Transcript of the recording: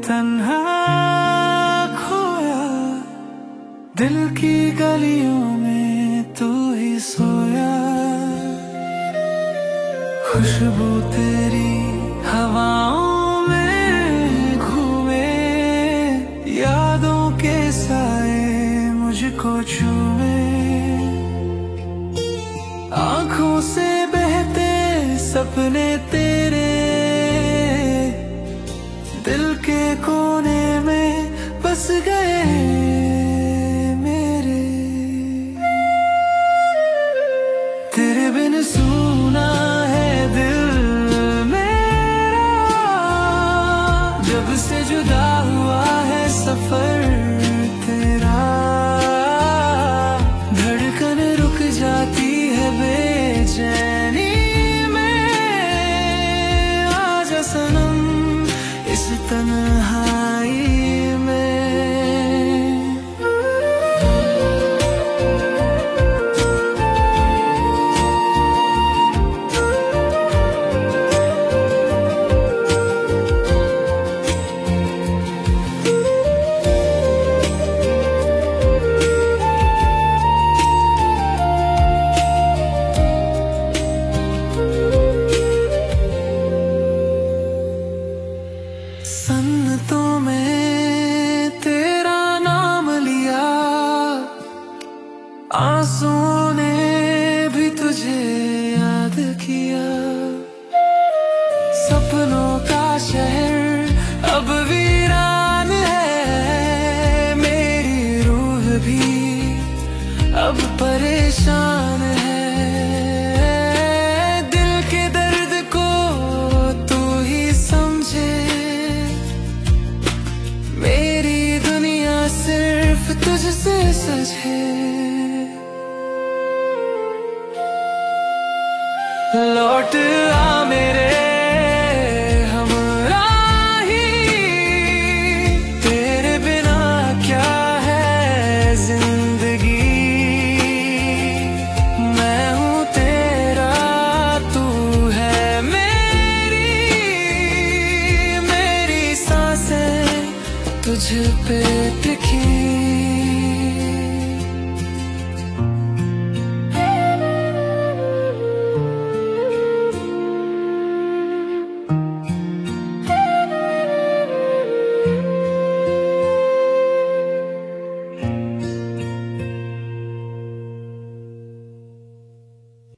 तन्हा खोया, दिल की गलियों में तू ही सोया। खुशबू तेरी हवाओं में घूमे, यादों के साए मुझको छूए। आँखों से बहते सपने तेरे, दिल के कोने में बस गए मेरे। तेरे बिन सूना है दिल मेरा, जब से जुदा हुआ है सफर तेरा। धड़कन रुक जाती है बेचैनी में, आजा सनम इस तन्हाई में। सन्नतों में तेरा नाम लिया, आंसुओं ने भी तुझे याद किया। सपनों का शहर अब वीरान है, मेरी रूह भी अब परेशान है। दिल के दर्द को तू ही समझे, मेरी दुनिया सिर्फ तुझसे सजे। लौट आ मेरे हमराही, तेरे बिना क्या है जिंदगी। मैं हूँ तेरा, तू है मेरी सांसें तुझ पे टिकी।